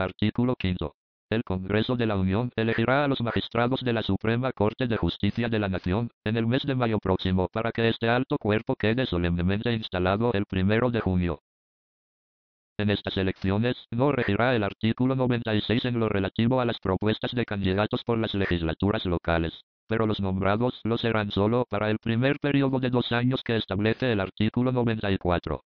Artículo 5. El Congreso de la Unión elegirá a los magistrados de la Suprema Corte de Justicia de la Nación en el mes de mayo próximo para que este alto cuerpo quede solemnemente instalado el 1 de junio. En estas elecciones no regirá el artículo 96 en lo relativo a las propuestas de candidatos por las legislaturas locales, pero los nombrados lo serán solo para el primer periodo de 2 años que establece el artículo 94.